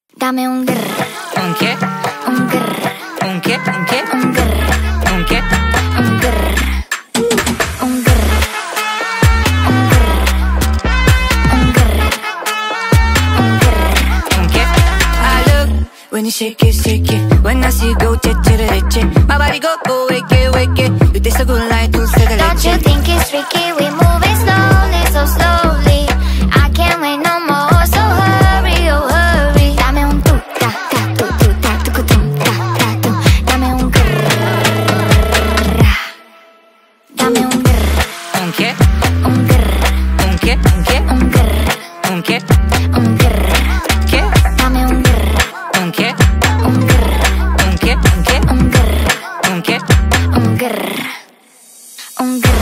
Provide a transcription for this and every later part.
Dame un grr. ¿Un qué? Un grr. ¿Un qué? ¿Un qué? Un grr. ¿Un qué? Un grr. Un grr. Un grr. Un grr. Un grr. ¿Un qué? I look when you shake it. When I see you go, che. My body go, wake it. You taste so good like dulce de leche. Don't you think it's tricky? We moving slowly, so slowly. I can't wait no more, so hurry, oh hurry. Dame un tu ta ta tu ta tu tum ta ta tu. Dame un grrr. Dame un grrr. ¿Un qué? Un grrr. ¿Un qué? ¿Un qué? Un grrr. ¿Un qué? Un grrr. ¿Qué? Dame un grrr. ¿Un qué? Un grrr. ¿Un qué? ¿Un qué? Un grrr. ¿Un qué? Un grrr. Un grrr.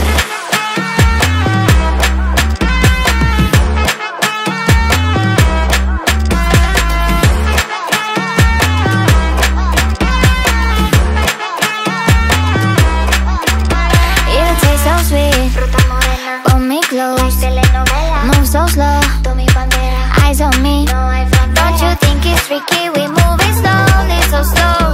You taste so sweet, Fruta morena, pull me close, telenovela, move so slow, tú mi bandera, eyes on me. no hay Don't frontera. you think it's tricky? We moving slowly, so slow.